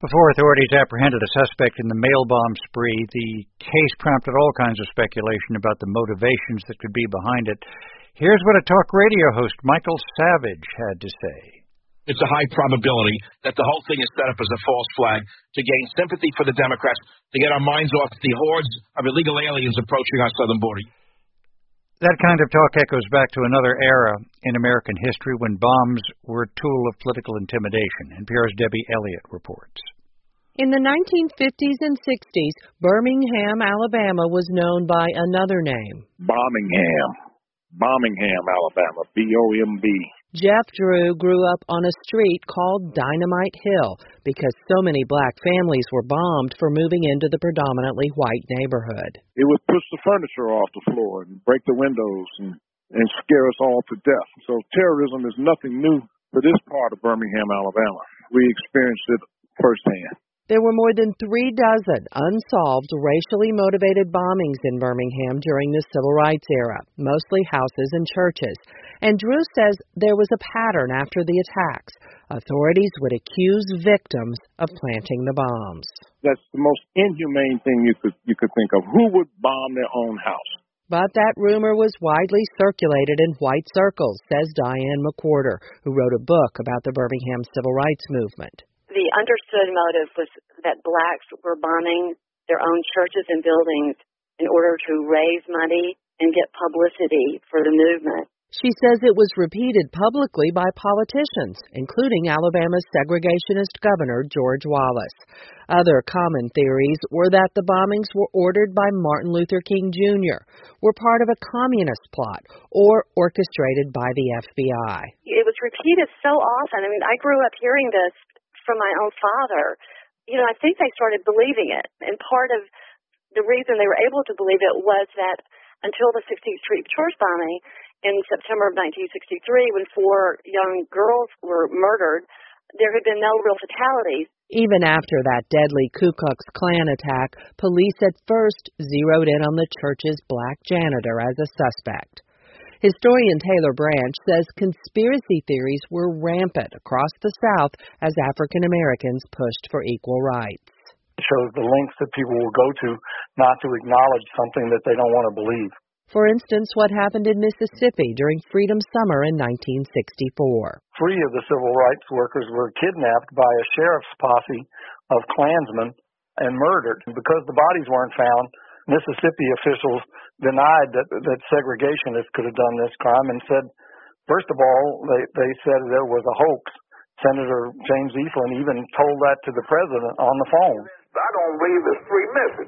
Before authorities apprehended a suspect in the mail bomb spree, the case prompted all kinds of speculation about the motivations that could be behind it. Here's what a talk radio host, Michael Savage, had to say. It's a high probability that the whole thing is set up as a false flag to gain sympathy for the Democrats, to get our minds off the hordes of illegal aliens approaching our southern border. That kind of talk echoes back to another era in American history when bombs were a tool of political intimidation. NPR's Debbie Elliott reports. In the 1950s and 60s, Birmingham, Alabama was known by another name. Birmingham, Alabama, B-O-M-B. Jeff Drew grew up on a street called Dynamite Hill because so many black families were bombed for moving into the predominantly white neighborhood. It would push the furniture off the floor and break the windows and scare us all to death. So terrorism is nothing new for this part of Birmingham, Alabama. We experienced it firsthand. There were more than 36 unsolved racially motivated bombings in Birmingham during the Civil Rights era, mostly houses and churches. And Drew says there was a pattern after the attacks. Authorities would accuse victims of planting the bombs. That's the most inhumane thing you could think of. Who would bomb their own house? But that rumor was widely circulated in white circles, says Diane McWhorter, who wrote a book about the Birmingham Civil Rights Movement. The understood motive was that blacks were bombing their own churches and buildings in order to raise money and get publicity for the movement. She says it was repeated publicly by politicians, including Alabama's segregationist governor, George Wallace. Other common theories were that the bombings were ordered by Martin Luther King Jr., were part of a communist plot, or orchestrated by the FBI. It was repeated so often. I mean, I grew up hearing this from my own father. You know, I think they started believing it. And part of the reason they were able to believe it was that until the 16th Street church bombing in September of 1963, when 4 young girls were murdered, there had been no real fatalities. Even after that deadly Ku Klux Klan attack, police at first zeroed in on the church's black janitor as a suspect. Historian Taylor Branch says conspiracy theories were rampant across the South as African Americans pushed for equal rights. It shows the lengths that people will go to not to acknowledge something that they don't want to believe. For instance, what happened in Mississippi during Freedom Summer in 1964. 3 of the civil rights workers were kidnapped by a sheriff's posse of Klansmen and murdered. Because the bodies weren't found, Mississippi officials denied that segregationists could have done this crime and said, first of all, they said there was a hoax. Senator James Eastland even told that to the president on the phone. I don't believe it's free message.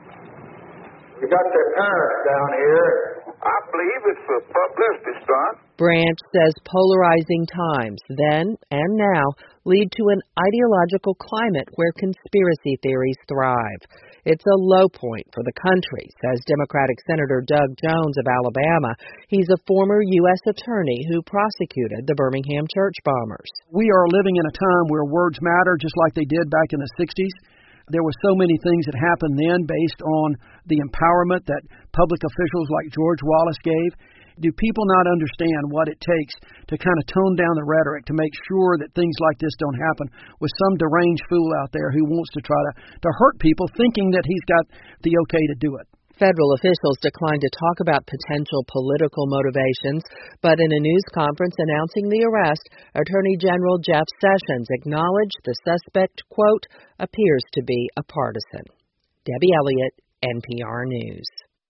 You got their parents down here. I believe it's a publicity stunt. Branch says polarizing times then and now lead to an ideological climate where conspiracy theories thrive. It's a low point for the country, says Democratic Senator Doug Jones of Alabama. He's a former U.S. attorney who prosecuted the Birmingham church bombers. We are living in a time where words matter just like they did back in the 60s. There were so many things that happened then based on the empowerment that public officials like George Wallace gave. Do people not understand what it takes to kind of tone down the rhetoric to make sure that things like this don't happen with some deranged fool out there who wants to try to hurt people thinking that he's got the okay to do it? Federal officials declined to talk about potential political motivations, but in a news conference announcing the arrest, Attorney General Jeff Sessions acknowledged the suspect, quote, appears to be a partisan. Debbie Elliott, NPR News.